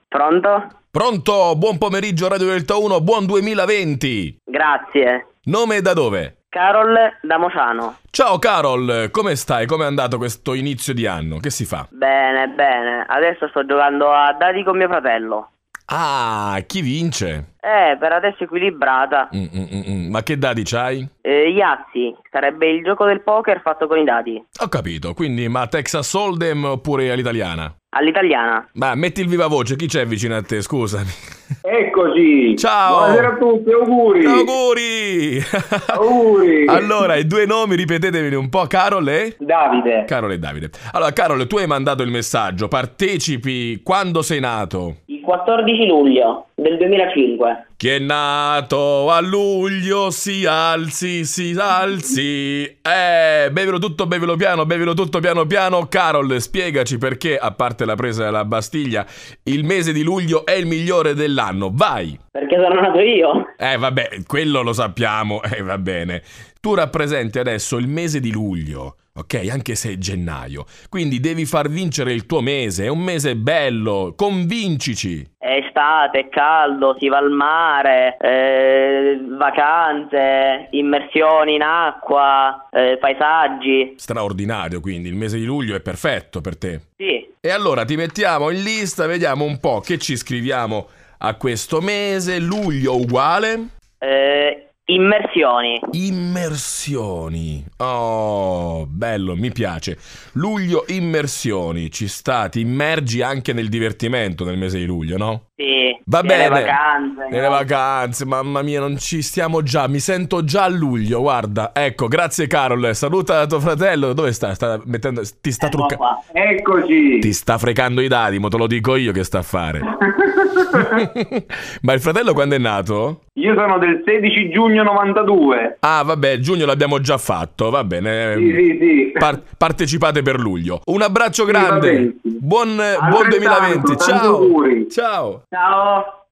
Pronto? Pronto? Buon pomeriggio Radio Delta 1, buon 2020. Grazie. Nome e da dove? Carol da Mociano. Ciao Carol, come stai? Come è andato questo inizio di anno? Che si fa? Bene, bene. Adesso sto giocando a dadi con mio fratello. Ah, chi vince? Per adesso equilibrata. Ma che dadi c'hai? Yazzi, sarebbe il gioco del poker fatto con i dadi. Ho capito, quindi ma Texas Hold'em oppure all'italiana? All'italiana. Ma metti il viva voce, chi c'è vicino a te? Scusami. Eccoci! Ciao! Buonasera a tutti, auguri! Auguri! Auguri! Allora, i due nomi, ripeteteveli un po', Carol e? Davide, Carol e Davide. Allora, Carol, tu hai mandato il messaggio, partecipi, quando sei nato? Il 14 luglio del 2005. Chi è nato a luglio si alzi, si alzi. Bevelo tutto, bevelo tutto piano piano. Carol, spiegaci perché, a parte la presa della Bastiglia, il mese di luglio è il migliore dell'anno. Vai! Perché sono nato io. Vabbè, quello lo sappiamo, va bene. Tu rappresenti adesso il mese di luglio, ok? Anche se è gennaio. Quindi devi far vincere il tuo mese, è un mese bello, convincici. È estate, è caldo, si va al mare, vacanze, immersioni in acqua, paesaggi. Straordinario, quindi il mese di luglio è perfetto per te. Sì. E allora ti mettiamo in lista, vediamo un po' che ci scriviamo a questo mese. Luglio uguale? Immersioni. Immersioni. Oh, bello, mi piace. Luglio, immersioni. Ci sta, ti immergi anche nel divertimento nel mese di luglio, no? Sì. Va nelle bene. vacanze. Nelle vacanze, mamma mia, non ci stiamo già. Mi sento già a luglio, guarda. Ecco, grazie Carol. Saluta tuo fratello. Dove sta? Sta mettendo. Ti sta truccando. Qua. eccoci! Ti sta frecando i dadi, mo te lo dico io che sta a fare. Ma il fratello quando è nato? Io sono del 16 giugno 92. Ah, vabbè, giugno l'abbiamo già fatto, va bene. Sì. Partecipate per luglio. Un abbraccio va bene. grande. Buon Altrettanto, 2020. tanti Ciao. auguri. Ciao. Ciao.